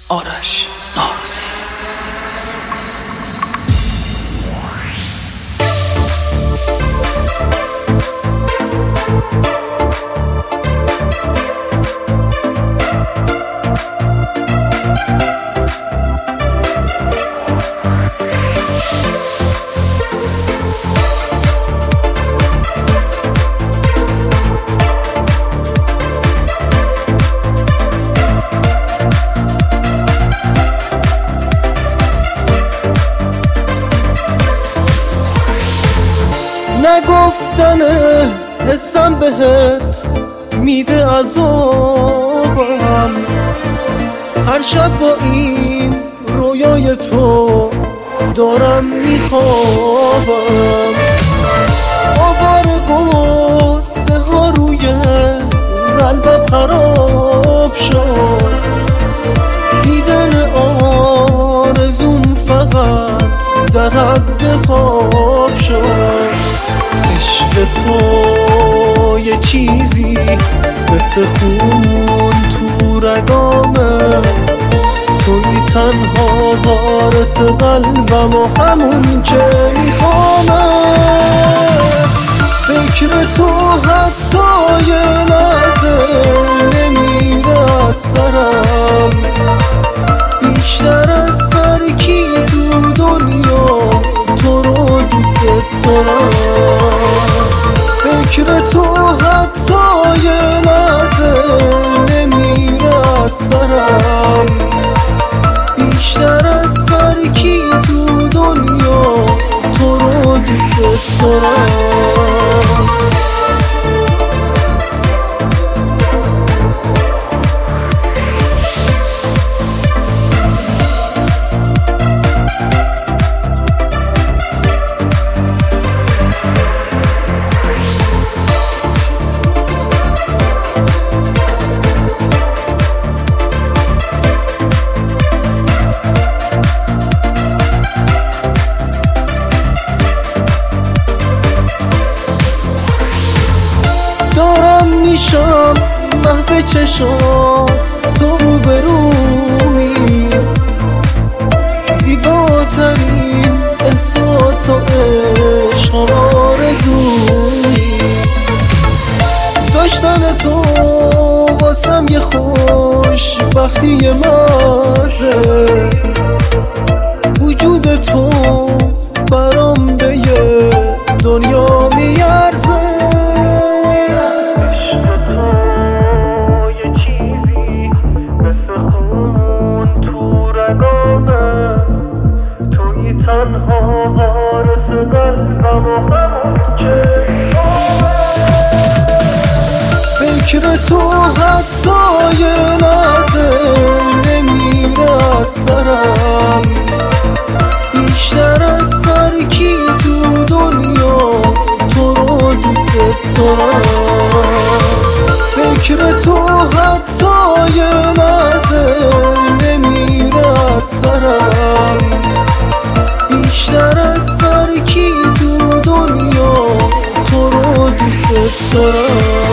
آرش ناروزی. نگفتنه حسم بهت میده عذابم، هر شب با این رویای تو دارم میخوابم. آوار قصه ها روی قلبم خراب شد، دیدن آرزوم فقط در حد خواب شد. عشق تو یه چیزی مثل خون تو رگامه، توی تنها وارث قلبم و همون که میخوامه. فکر تو حتی یه لحظه نمیره از سرم، بیشتر از هر کی تو دنیا تو رو دوست دارم. فکر تو حتی یه لحظه نمیره از سرم، بیشتر از هر کی تو دنیا تو رو دوست دارم. دارم میشم محو چشات، تو روبرومی، زیباترین احساس و عشق و آرزویی. داشتن تو واسم یه خوشبختی محضه، وجود تو برام به یه دنیا میارزه. تنها وارث قلبم و همون که فکر تو حتی یه لحظه نمیره از سرم، بیشتر از هر کی تو دنیا تو رو دوست دارم. فکر تو حتی یه لحظه نمیره از سرم، بیشتر از هر کی تو دنیا تو رو دوست دارم.